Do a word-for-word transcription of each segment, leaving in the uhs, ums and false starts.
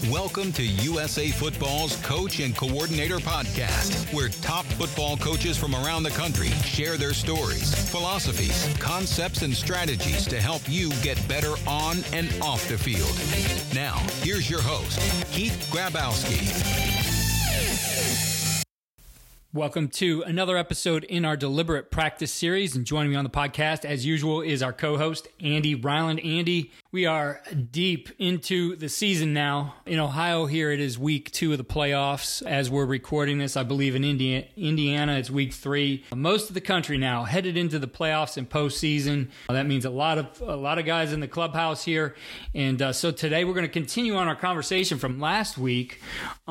Welcome to U S A Football's Coach and Coordinator Podcast, where top football coaches from around the country share their stories, philosophies, concepts, and strategies to help you get better on and off the field. Now, here's your host, Keith Grabowski. Welcome to another episode in our Deliberate Practice series, and joining me on the podcast, as usual, is our co-host, Andy Ryland. Andy, we are deep into the season now. In Ohio here, it is week two of the playoffs. As we're recording this, I believe in Indiana, Indiana it's week three. Most of the country now headed into the playoffs and postseason. That means a lot of a lot of guys in the clubhouse here. And uh, so today we're going to continue on our conversation from last week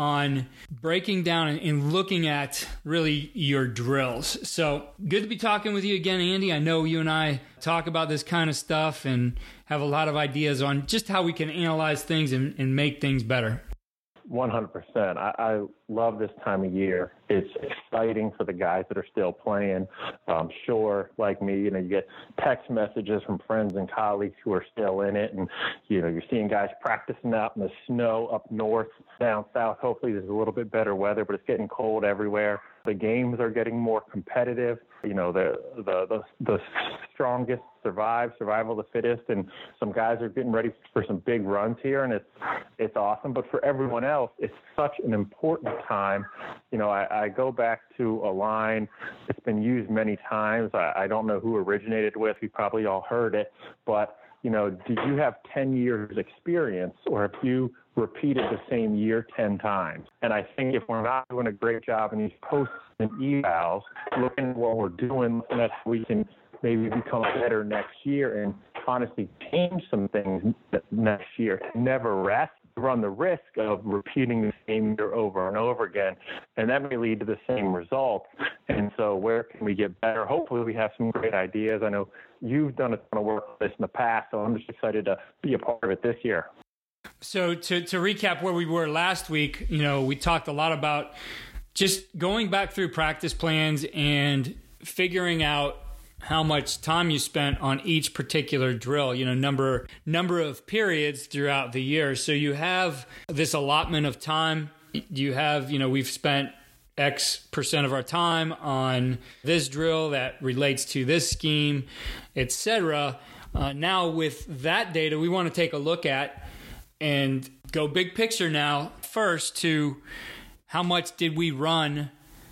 on breaking down and, and looking at really your drills. So good to be talking with you again, Andy. I know you and I talk about this kind of stuff and have a lot of ideas on just how we can analyze things and, and make things better. one hundred percent. I, I love this time of year. It's exciting for the guys that are still playing. I'm sure, like me, you know, you get text messages from friends and colleagues who are still in it. And, you know, you're seeing guys practicing out in the snow up north, down south. Hopefully there's a little bit better weather, but it's getting cold everywhere. The games are getting more competitive. You know, the the the, the strongest survive, survival of the fittest, and some guys are getting ready for some big runs here, and it's it's awesome. But for everyone else, it's such an important time. You know, I, I go back to a line that's been used many times. I, I don't know who originated with. We probably all heard it, but you know, did you have ten years experience, or have you repeated the same year ten times? And I think if we're not doing a great job in these posts and evals, looking at what we're doing, looking at how we can maybe become better next year and honestly change some things next year, never rest, run the risk of repeating the same year over and over again, and that may lead to the same result. And so where can we get better? Hopefully we have some great ideas. I know you've done a ton of work on this in the past, so I'm just excited to be a part of it this year. So to, to recap where we were last week, you know, we talked a lot about just going back through practice plans and figuring out how much time you spent on each particular drill, you know, number number of periods throughout the year. So you have this allotment of time. You have, you know, we've spent X percent of our time on this drill that relates to this scheme, et cetera. Uh, now with that data, we want to take a look at and go big picture now first to how much did we run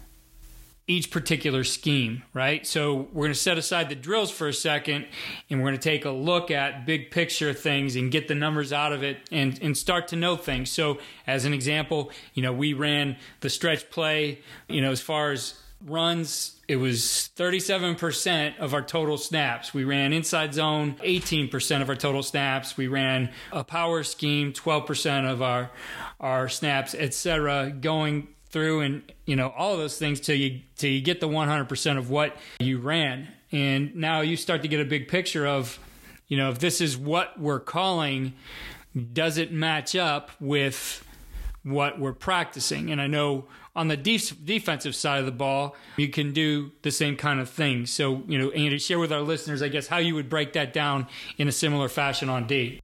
each particular scheme, right? So we're going to set aside the drills for a second, and we're going to take a look at big picture things and get the numbers out of it and, and start to know things. So as an example, you know, we ran the stretch play, you know, as far as runs, it was thirty-seven percent of our total snaps. We ran inside zone, eighteen percent of our total snaps. We ran a power scheme, twelve percent of our, our snaps, et cetera, going through and, you know, all of those things till you till you get the one hundred percent of what you ran. And now you start to get a big picture of, you know, if this is what we're calling, does it match up with what we're practicing? And I know on the def- defensive side of the ball, you can do the same kind of thing. So, you know, Andy, share with our listeners, I guess, how you would break that down in a similar fashion on D.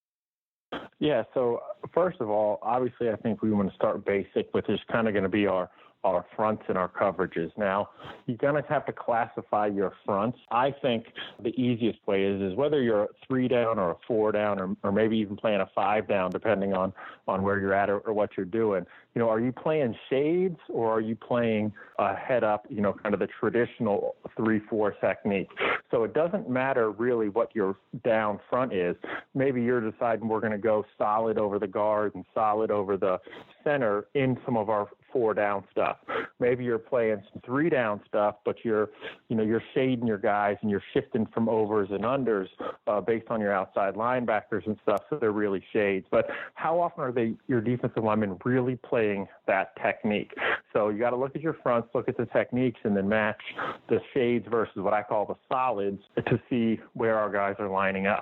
Yeah, so first of all, obviously I think we want to start basic, which is kind of going to be our, our fronts and our coverages. Now, you're going to have to classify your fronts. I think the easiest way is, is whether you're a three down or a four down or, or maybe even playing a five down, depending on, on where you're at or, or what you're doing. You know, are you playing shades or are you playing a head up, you know, kind of the traditional three four technique? So it doesn't matter really what your down front is. Maybe you're deciding we're going to go solid over the guard and solid over the center in some of our four down stuff. Maybe you're playing some three down stuff, but you're, you know, you're shading your guys and you're shifting from overs and unders uh, based on your outside linebackers and stuff. So they're really shades. But how often are they, your defensive linemen really playing that technique? So you got to look at your fronts, look at the techniques, and then match the shades versus what I call the solids to see where our guys are lining up.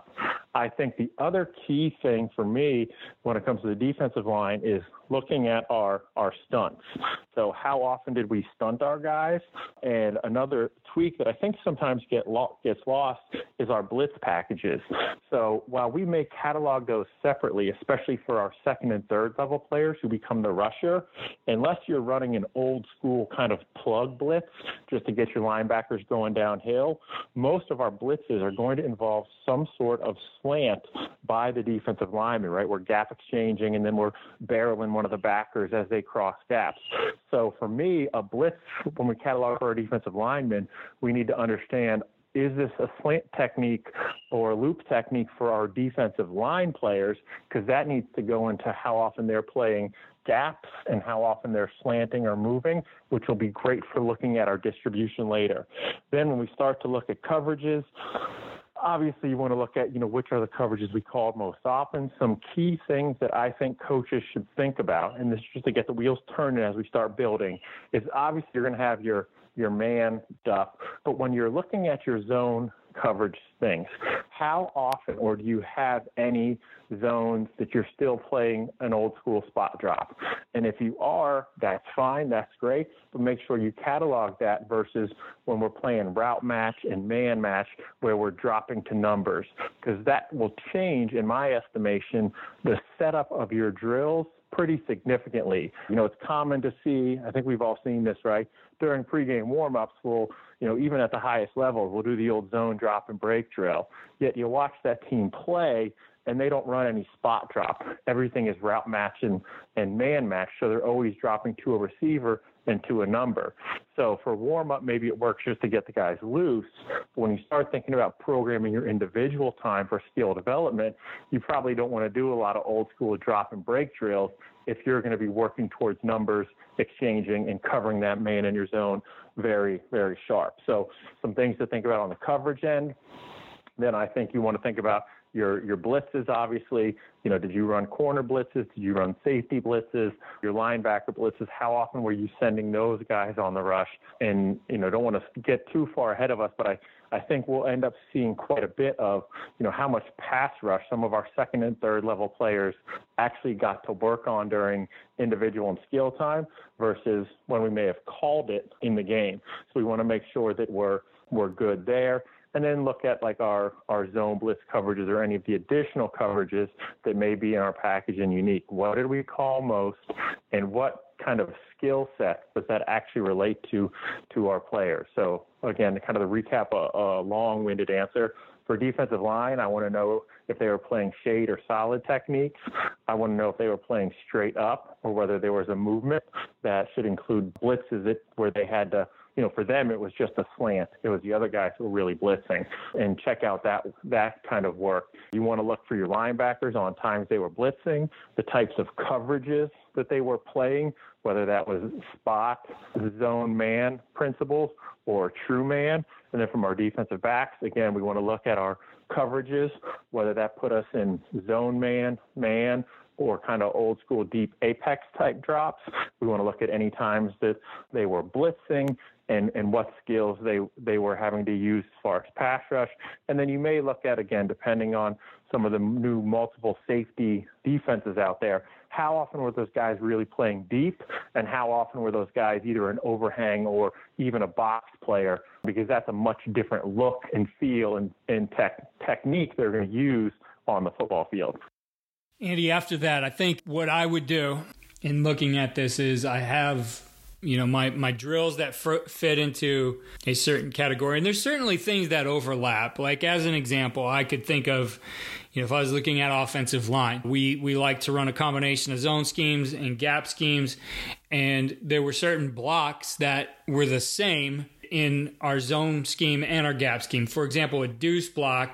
I think the other key thing for me when it comes to the defensive line is looking at our, our stunts. So how often did we stunt our guys? And another tweak that I think sometimes get lo- gets lost is our blitz packages. So while we may catalog those separately, especially for our second and third level players who become the rusher, unless you're running an old school kind of plug blitz just to get your linebackers going downhill, most of our blitzes are going to involve some sort of slant by the defensive lineman, right? We're gap exchanging and then we're barreling one of the backers as they cross gaps. So for me, a blitz, when we catalog for our defensive linemen, we need to understand, is this a slant technique or a loop technique for our defensive line players? Because that needs to go into how often they're playing gaps and how often they're slanting or moving, which will be great for looking at our distribution later. Then when we start to look at coverages, obviously you want to look at, you know, which are the coverages we called most often. Some key things that I think coaches should think about, and this is just to get the wheels turning as we start building, is obviously you're going to have your, your man stuff, but when you're looking at your zone coverage things, how often, or do you have any zones that you're still playing an old school spot drop? And if you are, that's fine, that's great, but make sure you catalog that versus when we're playing route match and man match where we're dropping to numbers, because that will change, in my estimation, the setup of your drills pretty significantly. You know, it's common to see, I think we've all seen this, right? During pregame warm-ups, we'll, you know, even at the highest levels, we'll do the old zone drop and break drill. Yet you watch that team play, and they don't run any spot drop. Everything is route match and, and man match, so they're always dropping to a receiver and to a number. So for warm-up, maybe it works just to get the guys loose. But when you start thinking about programming your individual time for skill development, you probably don't want to do a lot of old-school drop and break drills if you're going to be working towards numbers, exchanging, and covering that man in your zone very, very sharp. So some things to think about on the coverage end. Then I think you want to think about your your blitzes, obviously. You know, did you run corner blitzes? Did you run safety blitzes? Your linebacker blitzes, how often were you sending those guys on the rush? And, you know, don't want to get too far ahead of us, but I, I think we'll end up seeing quite a bit of, you know, how much pass rush some of our second and third level players actually got to work on during individual and skill time versus when we may have called it in the game. So we want to make sure that we're we're good there. And then look at like our, our zone blitz coverages or any of the additional coverages that may be in our package and unique. What did we call most, and what kind of skill set does that actually relate to to our players? So again, to kind of recap a, a long-winded answer. For defensive line, I want to know if they were playing shade or solid techniques. I want to know if they were playing straight up or whether there was a movement that should include blitzes where they had to, you know, for them, it was just a slant. It was the other guys who were really blitzing, and check out that that kind of work. You want to look for your linebackers on times they were blitzing, the types of coverages that they were playing, whether that was spot, zone man principles, or true man. And then from our defensive backs, again, we want to look at our coverages, whether that put us in zone man, man, or kind of old school deep apex type drops. We want to look at any times that they were blitzing and, and what skills they, they were having to use as far as pass rush. And then you may look at, again, depending on some of the new multiple safety defenses out there, how often were those guys really playing deep, and how often were those guys either an overhang or even a box player, because that's a much different look and feel and, and tech, technique they're going to use on the football field. Andy, after that, I think what I would do in looking at this is I have, you know, my, my drills that f- fit into a certain category. And there's certainly things that overlap. Like as an example, I could think of, you know, if I was looking at offensive line, we, we like to run a combination of zone schemes and gap schemes. And there were certain blocks that were the same in our zone scheme and our gap scheme. For example, a deuce block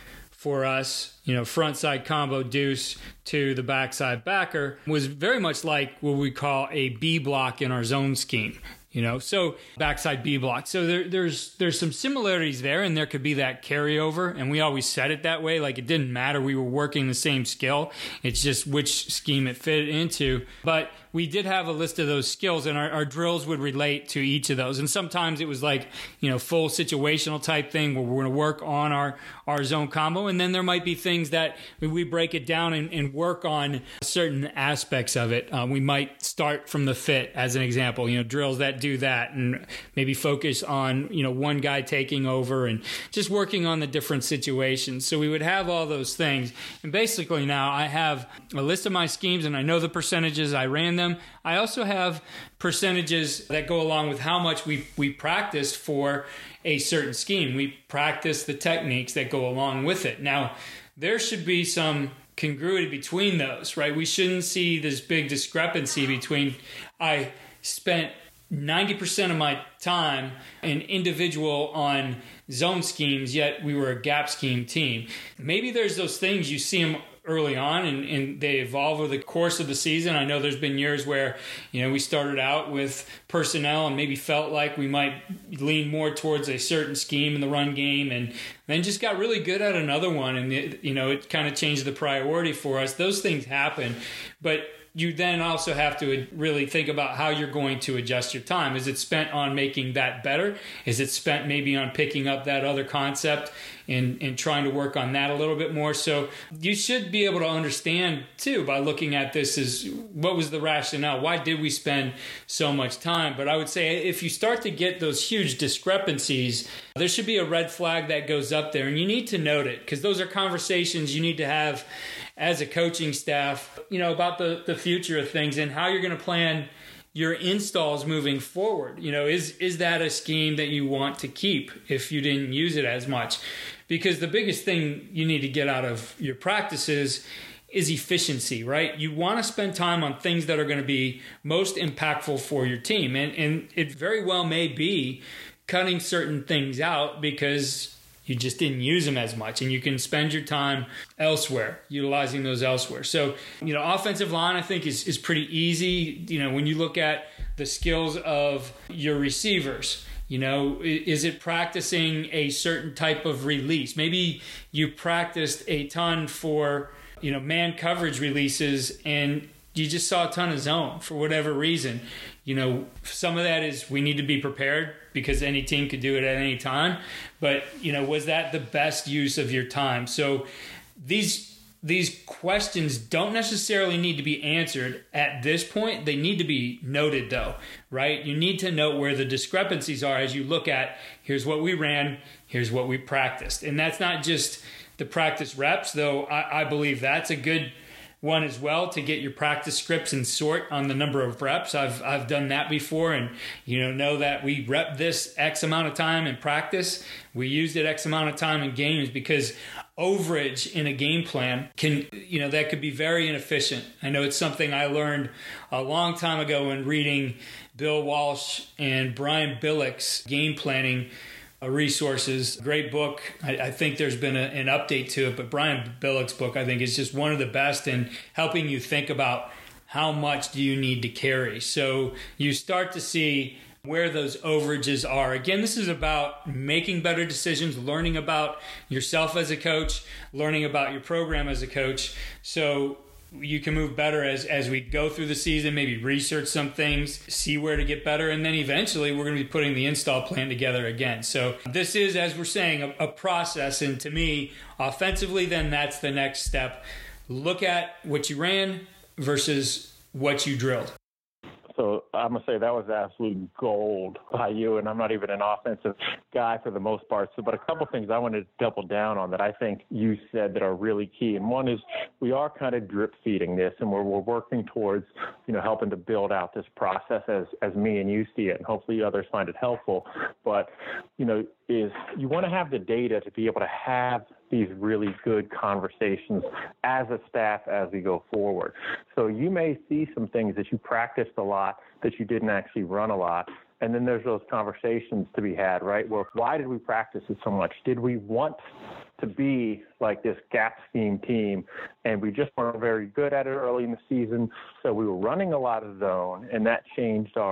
for us, you know, front side combo deuce to the backside backer was very much like what we call a B block in our zone scheme. you know, so backside B block. So there, there's there's some similarities there, and there could be that carryover. And we always said it that way, like it didn't matter. We were working the same skill. It's just which scheme it fit into. But we did have a list of those skills, and our, our drills would relate to each of those. And sometimes it was like, you know, full situational type thing where we're going to work on our, our zone combo. And then there might be things that we break it down and, and work on certain aspects of it. Uh, we might start from the fit as an example, you know, drills that do that, and maybe focus on, you know, one guy taking over and just working on the different situations. So we would have all those things. And basically now I have a list of my schemes, and I know the percentages I ran them. I also have percentages that go along with how much we we practiced for a certain scheme. We practice the techniques that go along with it. Now, there should be some congruity between those, right? We shouldn't see this big discrepancy between I spent ninety percent of my time an individual on zone schemes, yet we were a gap scheme team. Maybe there's those things you see them early on, and, and they evolve over the course of the season. I know there's been years where, you know, we started out with personnel and maybe felt like we might lean more towards a certain scheme in the run game, and then just got really good at another one, and it, you know, it kind of changed the priority for us. Those things happen, but you then also have to really think about how you're going to adjust your time. Is it spent on making that better? Is it spent maybe on picking up that other concept and, and trying to work on that a little bit more? So you should be able to understand, too, by looking at this, is what was the rationale? Why did we spend so much time? But I would say if you start to get those huge discrepancies, there should be a red flag that goes up there, and you need to note it, because those are conversations you need to have as a coaching staff, you know, about the, the future of things and how you're going to plan your installs moving forward. You know, is is that a scheme that you want to keep if you didn't use it as much? Because the biggest thing you need to get out of your practices is efficiency, right? You want to spend time on things that are going to be most impactful for your team. And, and it very well may be cutting certain things out because you just didn't use them as much, and you can spend your time elsewhere, utilizing those elsewhere. So, you know, offensive line, I think, is, is pretty easy. You know, when you look at the skills of your receivers, you know, is it practicing a certain type of release? Maybe you practiced a ton for, you know, man coverage releases, and you just saw a ton of zone for whatever reason. You know, some of that is we need to be prepared because any team could do it at any time. But, you know, was that the best use of your time? So these these questions don't necessarily need to be answered at this point. They need to be noted, though, right? You need to note where the discrepancies are as you look at, here's what we ran, here's what we practiced. And that's not just the practice reps, though I, I believe that's a good one as well, to get your practice scripts and sort on the number of reps. I've I've done that before, and you know know that we rep this X amount of time in practice. We used it X amount of time in games, because overage in a game plan can, you know, that could be very inefficient. I know it's something I learned a long time ago when reading Bill Walsh and Brian Billick's game planning resources. Great book. I, I think there's been a, an update to it, but Brian Billick's book, I think, is just one of the best in helping you think about how much do you need to carry. So you start to see where those overages are. Again, this is about making better decisions, learning about yourself as a coach, learning about your program as a coach, so you can move better as, as we go through the season, maybe research some things, see where to get better, and then eventually we're going to be putting the install plan together again. So this is, as we're saying, a, a process, and to me, offensively, then that's the next step. Look at what you ran versus what you drilled. So I'm going to say that was absolute gold by you, and I'm not even an offensive guy for the most part. So, but a couple things I wanted to double down on that I think you said that are really key. And one is we are kind of drip feeding this, and we're, we're working towards, you know, helping to build out this process as, as me and you see it, and hopefully others find it helpful. But, you know, is you want to have the data to be able to have these really good conversations as a staff as we go forward. So you may see some things that you practiced a lot that you didn't actually run a lot. And then there's those conversations to be had, right? Well, why did we practice it so much? Did we want to be like this gap scheme team, and we just weren't very good at it early in the season? So we were running a lot of zone, and that changed our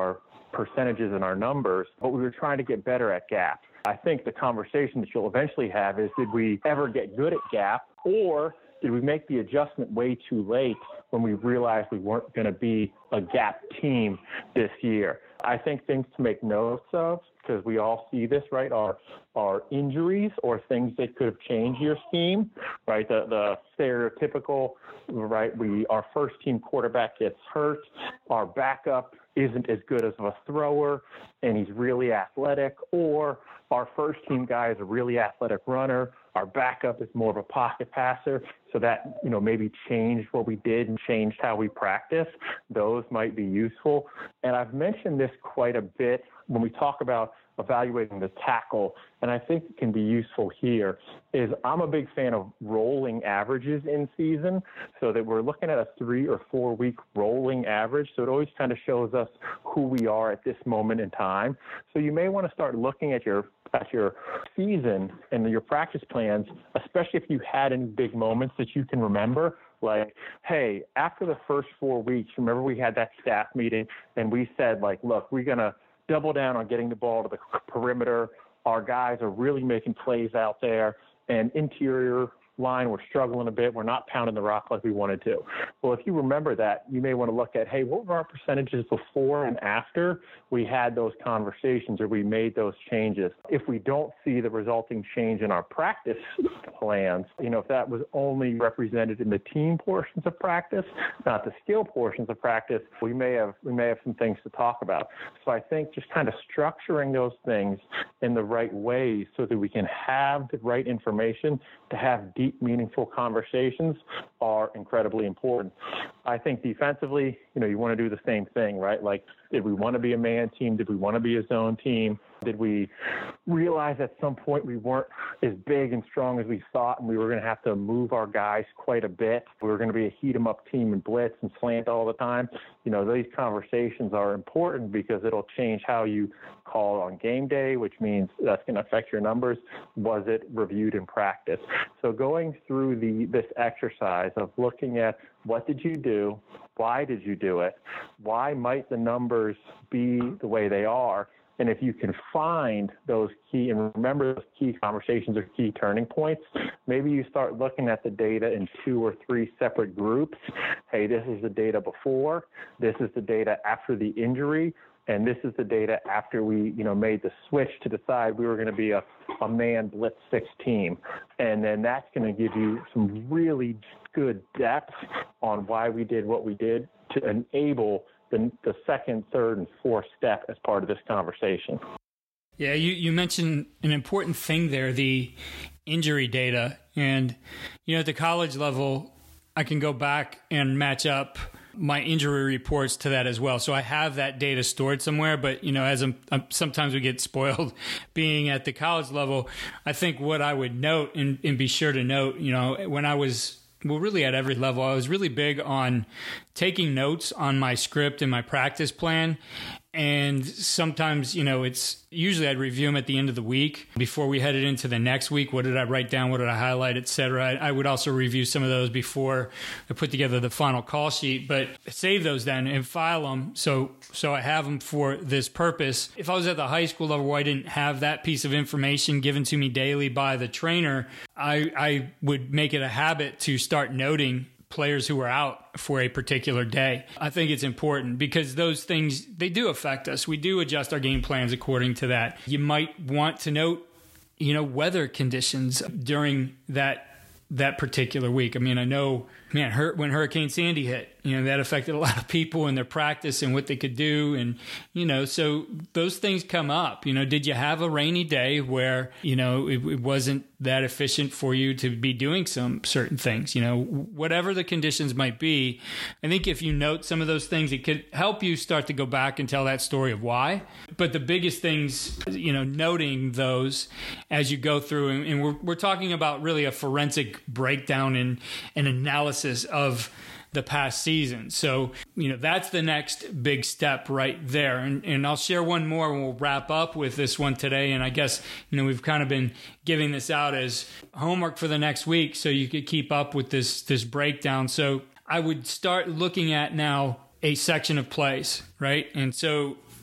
percentages and our numbers, but we were trying to get better at gap. I think the conversation that you'll eventually have is, did we ever get good at gap, or did we make the adjustment way too late when we realized we weren't going to be a gap team this year? I think things to make notes of, because we all see this, right, are, are injuries or things that could have changed your scheme, right? The, the stereotypical, right, we our first team quarterback gets hurt, our backup isn't as good as a thrower, and he's really athletic, or our first team guy is a really athletic runner, our backup is more of a pocket passer, so that, you know, maybe changed what we did and changed how we practice. Those might be useful. And I've mentioned this quite a bit when we talk about evaluating the tackle, and I think it can be useful here, is I'm a big fan of rolling averages in season, so that we're looking at a three or four week rolling average. So it always kind of shows us who we are at this moment in time. So you may want to start looking at your at your season and your practice plans, especially if you had any big moments that you can remember. Like, hey, after the first four weeks, remember we had that staff meeting and we said, like, look, we're going to double down on getting the ball to the perimeter. Our guys are really making plays out there, and interior line, we're struggling a bit. We're not pounding the rock like we wanted to. Well, if you remember that, you may want to look at, hey, what were our percentages before and after we had those conversations or we made those changes? If we don't see the resulting change in our practice plans, you know, if that was only represented in the team portions of practice, not the skill portions of practice, we may have we may have some things to talk about. So I think just kind of structuring those things in the right way so that we can have the right information to have deep, meaningful conversations are incredibly important. I think defensively, you know, you want to do the same thing, right? Like, did we want to be a man team? Did we want to be a zone team? Did we realize at some point we weren't as big and strong as we thought, and we were going to have to move our guys quite a bit? We were going to be a heat-em-up team and blitz and slant all the time. You know, these conversations are important because it'll change how you call on game day, which means that's going to affect your numbers. Was it reviewed in practice? So going through the this exercise of looking at what did you do, why did you do it, why might the numbers be the way they are, and if you can find those key, and remember those key conversations or key turning points, maybe you start looking at the data in two or three separate groups. Hey, this is the data before, this is the data after the injury, and this is the data after we, you know, made the switch to decide we were going to be a, a man blitz six team. And then that's going to give you some really good depth on why we did what we did to enable the, the second, third, and fourth step as part of this conversation. Yeah, you, you mentioned an important thing there, the injury data. And, you know, at the college level, I can go back and match up my injury reports to that as well. So I have that data stored somewhere, but, you know, as I'm, I'm sometimes we get spoiled being at the college level. I think what I would note and, and be sure to note, you know, when I was, well, really at every level, I was really big on taking notes on my script and my practice plan. And sometimes, you know, it's usually I'd review them at the end of the week before we headed into the next week. What did I write down? What did I highlight, et cetera? I, I would also review some of those before I put together the final call sheet, but save those then and file them. So, so I have them for this purpose. If I was at the high school level where I didn't have that piece of information given to me daily by the trainer, I, I would make it a habit to start noting players who are out for a particular day. I think it's important because those things, they do affect us. We do adjust our game plans according to that. You might want to note, you know, weather conditions during that that particular week. I mean, I know, man, hurt when Hurricane Sandy hit, you know, that affected a lot of people in their practice and what they could do. And, you know, so those things come up. You know, did you have a rainy day where, you know, it, it wasn't that efficient for you to be doing some certain things? You know, whatever the conditions might be, I think if you note some of those things, it could help you start to go back and tell that story of why. But the biggest things, you know, noting those as you go through, and, and we're, we're talking about really a forensic breakdown and an analysis of the past season. So, you know, that's the next big step right there. And, and I'll share one more and we'll wrap up with this one today. And I guess, you know, we've kind of been giving this out as homework for the next week so you could keep up with this, this breakdown. So I would start looking at now a section of plays, right? And so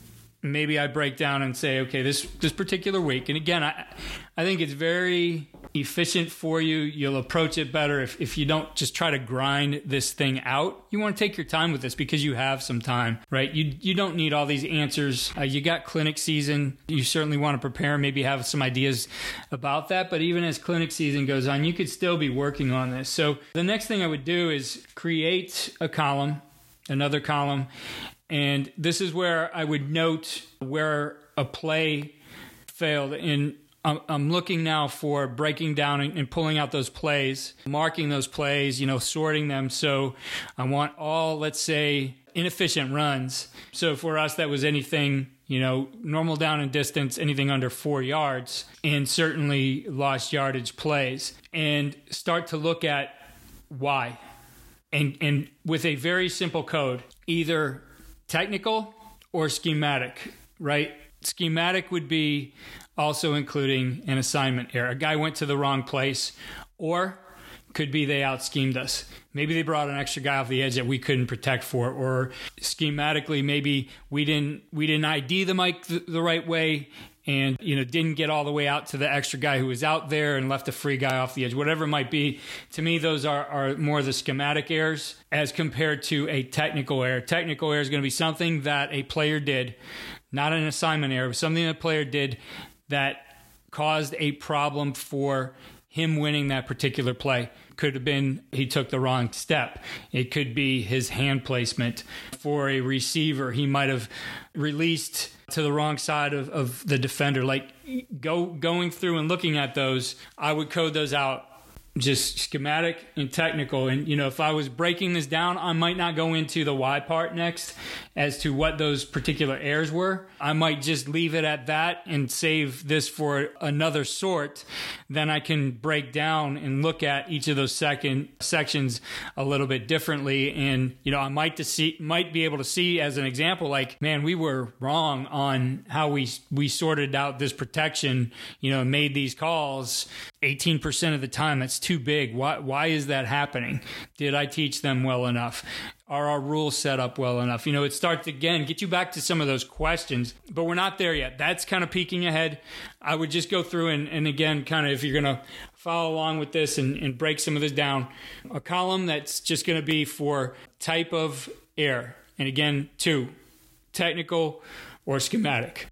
maybe I break down and say, okay, this this particular week, and again, I I think it's very efficient for you. You'll approach it better if, if you don't just try to grind this thing out. You want to take your time with this because you have some time, right? You you don't need all these answers. Uh, you got clinic season. You certainly want to prepare, maybe have some ideas about that. But even as clinic season goes on, you could still be working on this. So the next thing I would do is create a column, another column. And this is where I would note where a play failed. And I'm, I'm looking now for breaking down and, and pulling out those plays, marking those plays, you know, sorting them. So I want all, let's say, inefficient runs. So for us, that was anything, you know, normal down and distance, anything under four yards, and certainly lost yardage plays. And start to look at why. And, and with a very simple code, either technical or schematic, right? Schematic would be also including an assignment error. A guy went to the wrong place, or could be they out-schemed us. Maybe they brought an extra guy off the edge that we couldn't protect for, or schematically, maybe we didn't we didn't I D the mic the, the right way, and you know didn't get all the way out to the extra guy who was out there and left a free guy off the edge. Whatever it might be, to me, those are, are more the schematic errors as compared to a technical error. Technical error is going to be something that a player did, not an assignment error, but something that a player did that caused a problem for him winning that particular play. Could have been he took the wrong step. It could be his hand placement for a receiver. He might have released to the wrong side of, of the defender. Like go going through and looking at those, I would code those out, just schematic and technical. And, you know, if I was breaking this down, I might not go into the why part next as to what those particular errors were. I might just leave it at that and save this for another sort. Then I can break down and look at each of those second sections a little bit differently. And, you know, I might to see, might be able to see as an example, like, man, we were wrong on how we, we sorted out this protection, you know, made these calls eighteen percent of the time. That's too big. Why, why is that happening? Did I teach them well enough? Are our rules set up well enough? You know, it starts again, get you back to some of those questions, but we're not there yet. That's kind of peeking ahead. I would just go through and, and again, kind of if you're going to follow along with this and, and break some of this down, a column that's just going to be for type of error. And again, two, technical or schematic.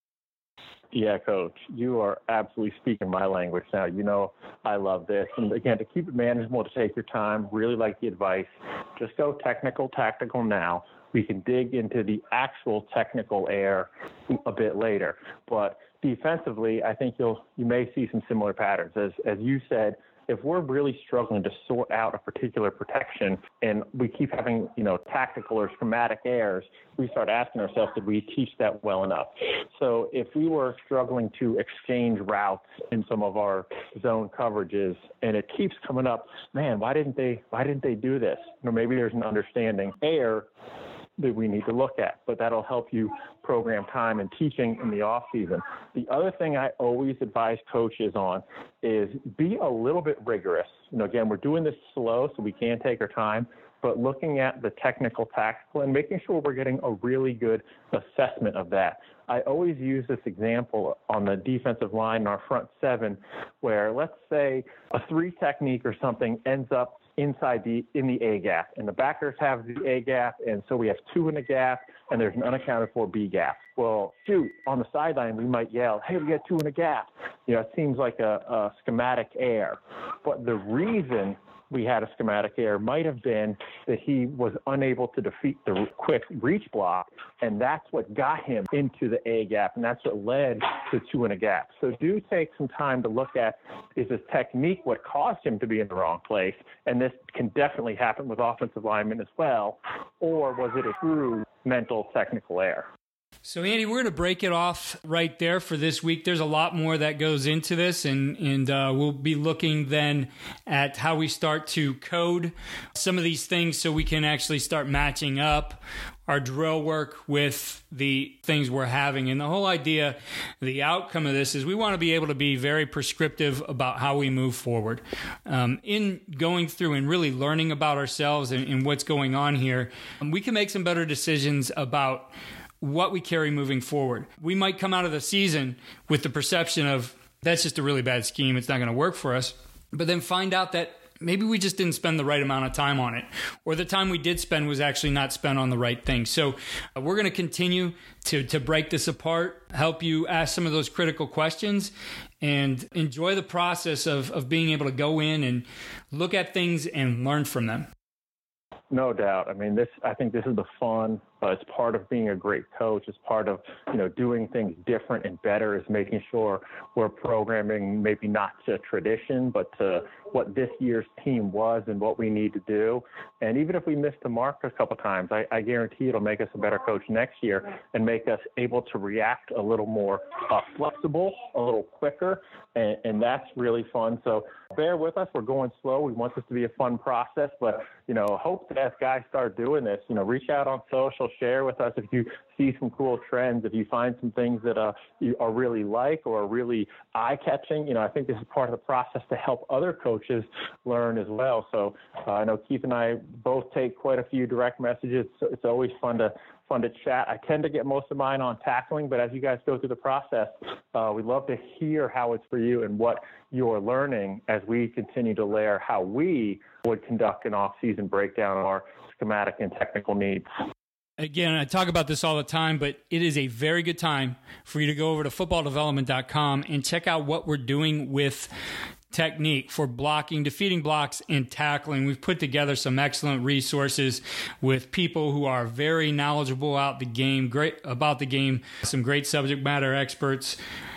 Yeah, Coach, you are absolutely speaking my language now. You know, I love this. And again, to keep it manageable, to take your time, really like the advice, just go technical, tactical now. We can dig into the actual technical error a bit later. But defensively, I think you'll you may see some similar patterns. As as you said, if we're really struggling to sort out a particular protection and we keep having, you know, tactical or schematic errors, we start asking ourselves, did we teach that well enough? So if we were struggling to exchange routes in some of our zone coverages and it keeps coming up, man, why didn't they, why didn't they do this? Or maybe there's an understanding error that we need to look at, but that'll help you program time and teaching in the off season. The other thing I always advise coaches on is be a little bit rigorous. You know, again, we're doing this slow, so we can take our time, but looking at the technical, tactical, and making sure we're getting a really good assessment of that. I always use this example on the defensive line in our front seven, where let's say a three technique or something ends up inside the in the A gap, and the backers have the A gap, and so we have two in the gap, and there's an unaccounted for B gap. Well, shoot, on the sideline we might yell, "Hey, we got two in the gap." You know, it seems like a, a schematic error, but the reason we had a schematic error might have been that he was unable to defeat the quick reach block, and that's what got him into the A gap, and that's what led to two in a gap. So do take some time to look at, is this technique what caused him to be in the wrong place? And this can definitely happen with offensive linemen as well, or was it a true mental technical error? So, Andy, we're going to break it off right there for this week. There's a lot more that goes into this, and, and uh, we'll be looking then at how we start to code some of these things so we can actually start matching up our drill work with the things we're having. And the whole idea, the outcome of this is we want to be able to be very prescriptive about how we move forward. Um, in going through and really learning about ourselves and, and what's going on here, we can make some better decisions about what we carry moving forward. We might come out of the season with the perception of that's just a really bad scheme. It's not going to work for us. But then find out that maybe we just didn't spend the right amount of time on it, or the time we did spend was actually not spent on the right thing. So uh, we're going to continue to to break this apart, help you ask some of those critical questions, and enjoy the process of, of being able to go in and look at things and learn from them. No doubt. I mean, this. I think this is the fun. Uh, it's part of being a great coach. It's part of, you know, doing things different and better, is making sure we're programming maybe not to tradition, but to what this year's team was and what we need to do. And even if we miss the mark a couple times, I, I guarantee it'll make us a better coach next year and make us able to react a little more uh, flexible, a little quicker. And, and that's really fun. So bear with us. We're going slow. We want this to be a fun process, but, you know, hope that as guys start doing this, you know, reach out on social, share with us if you see some cool trends, if you find some things that uh, you are really like or are really eye-catching. You know, I think this is part of the process to help other coaches learn as well. So uh, I know Keith and I both take quite a few direct messages. So it's always fun to fun to chat. I tend to get most of mine on tackling, but as you guys go through the process, uh, we'd love to hear how it's for you and what you're learning as we continue to layer how we would conduct an off-season breakdown of our schematic and technical needs. Again, I talk about this all the time, but it is a very good time for you to go over to football development dot com and check out what we're doing with technique for blocking, defeating blocks, and tackling. We've put together some excellent resources with people who are very knowledgeable about the game, great about the game, some great subject matter experts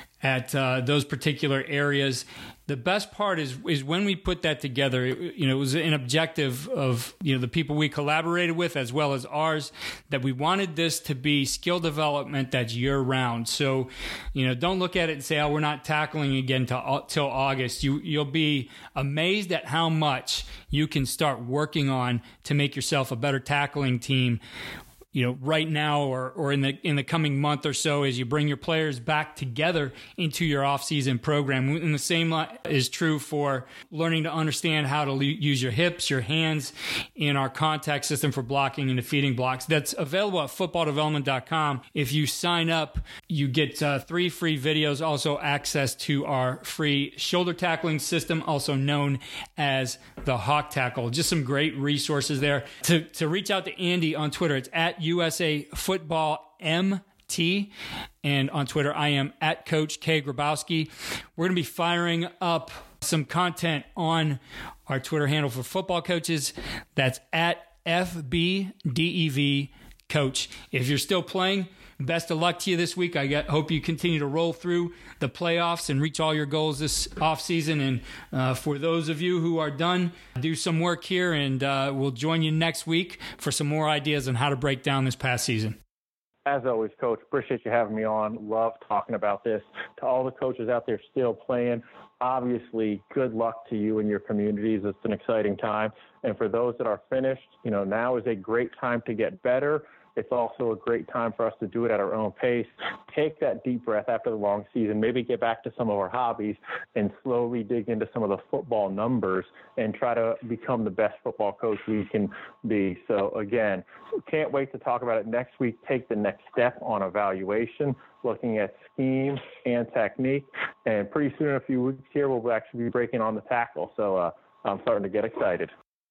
at uh, those particular areas. The best part is is when we put that together, it, you know, it was an objective of, you know, the people we collaborated with as well as ours, that we wanted this to be skill development that's year round. So, you know, don't look at it and say, oh, we're not tackling again till, till August. You, you'll be amazed at how much you can start working on to make yourself a better tackling team, you know, right now or or in the in the coming month or so, as you bring your players back together into your off-season program. And the same is true for learning to understand how to le- use your hips, your hands in our contact system for blocking and defeating blocks. That's available at football development dot com. If you sign up, you get uh, three free videos, also access to our free shoulder tackling system, also known as the Hawk Tackle. Just some great resources there. To, to reach out to Andy on Twitter, it's at U S A Football M T, and on Twitter I am at Coach K Grabowski. We're going to be firing up some content on our Twitter handle for football coaches. That's at F B D E V Coach. If you're still playing, best of luck to you this week. I got, hope you continue to roll through the playoffs and reach all your goals this offseason. And uh, for those of you who are done, do some work here, and uh, we'll join you next week for some more ideas on how to break down this past season. As always, Coach, appreciate you having me on. Love talking about this. To all the coaches out there still playing, obviously, good luck to you and your communities. It's an exciting time. And for those that are finished, you know, now is a great time to get better. It's also a great time for us to do it at our own pace. Take that deep breath after the long season, maybe get back to some of our hobbies and slowly dig into some of the football numbers and try to become the best football coach we can be. So again, can't wait to talk about it next week. Take the next step on evaluation, looking at scheme and technique. And pretty soon in a few weeks here, we'll actually be breaking on the tackle. So uh, I'm starting to get excited.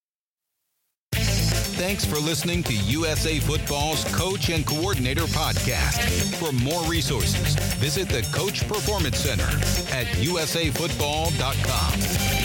Thanks for listening to U S A Football's Coach and Coordinator Podcast. For more resources, visit the Coach Performance Center at U S A football dot com.